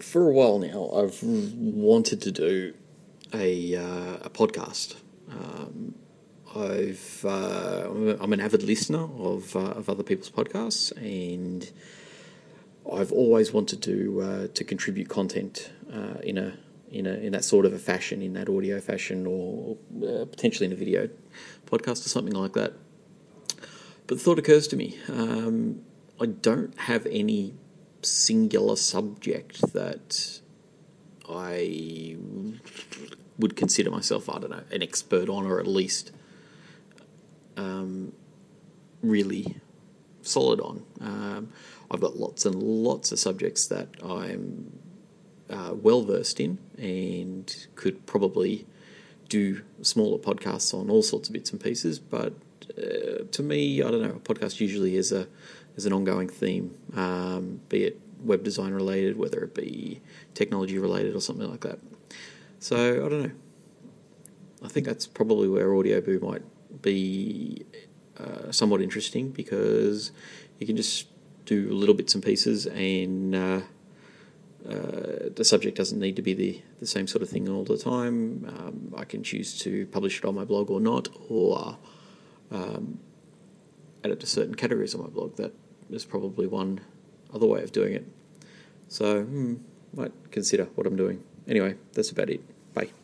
For a while now, I've wanted to do a podcast. I'm an avid listener of other people's podcasts, and I've always wanted to contribute content in that sort of a fashion, in that audio fashion, or potentially in a video podcast or something like that. But the thought occurs to me, I don't have any singular subject that I would consider myself, I don't know, an expert on, or at least really solid on. I've got lots and lots of subjects that I'm well versed in and could probably do smaller podcasts on all sorts of bits and pieces, but to me, I don't know, a podcast usually is an ongoing theme, be it web design related, whether it be technology related or something like that. So I don't know. I think that's probably where Audioboo might be somewhat interesting, because you can just do little bits and pieces, and the subject doesn't need to be the same sort of thing all the time. I can choose to publish it on my blog or not, or add it to certain categories on my blog. That is probably one other way of doing it. So, might consider what I'm doing. Anyway, that's about it. Bye.